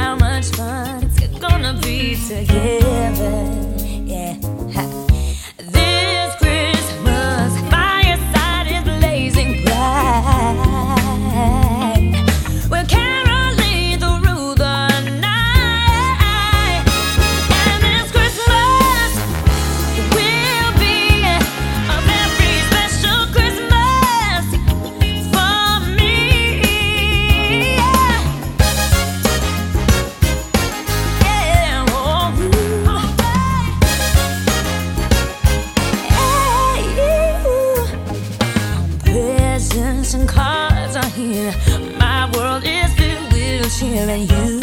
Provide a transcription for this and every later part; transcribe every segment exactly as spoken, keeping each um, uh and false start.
how much fun it's gonna be together. Yeah. Ha. This Christmas, fireside is blazing bright. We're caroling through the night, and this Christmas will be a very special Christmas for me. Yeah. Yeah. Oh, presents and cards are here. My world is filled with cheer and you.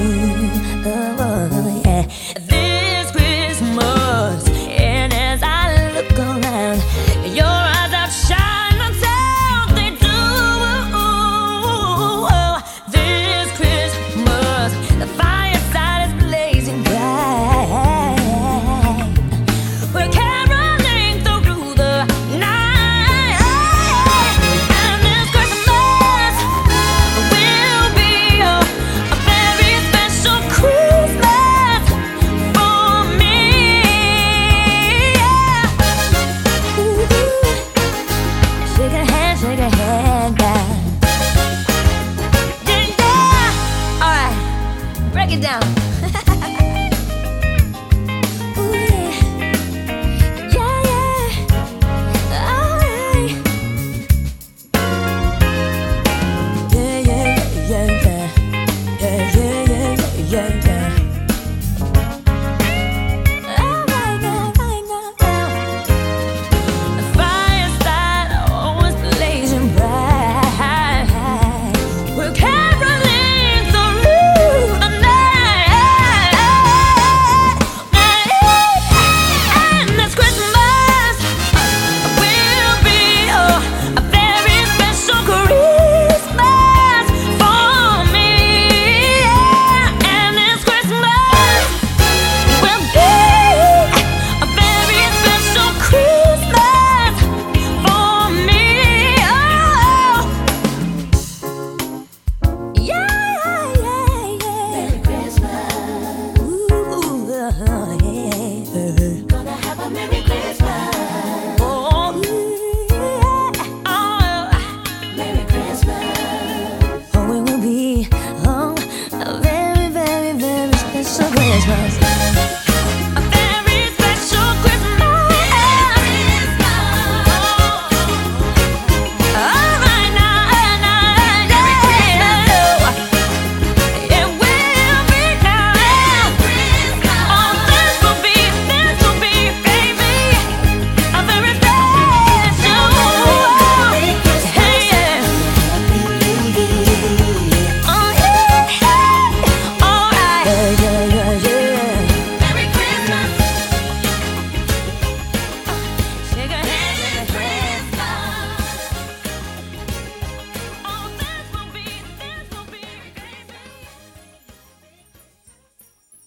Oh, yeah. This Christmas, and as I look around, your eyes outshine the town they do. This Christmas, the fireside is blazing bright. We're caroling through the night, and this Christmas will be a, a very special Christmas for me. Yeah. Ooh, shake a hand, shake a hand, guy. Yeah, yeah. All right, break it down. Ooh, yeah. Yeah, yeah. All right. Yeah, yeah, yeah, yeah. Yeah, yeah, yeah, yeah, yeah. All right now, right now, now. The fireside always blazing bright. We're caroling through the night, and this Christmas will be a, a very special Christmas for me. Yeah. And this Christmas will be a very special Christmas for me. Oh. Yeah, yeah, yeah. Merry Christmas. Ooh, yeah. Gonna have a Merry Christmas. Oh, yeah. Oh, Merry Christmas. Oh, it will be, oh, a very, very, very special Christmas.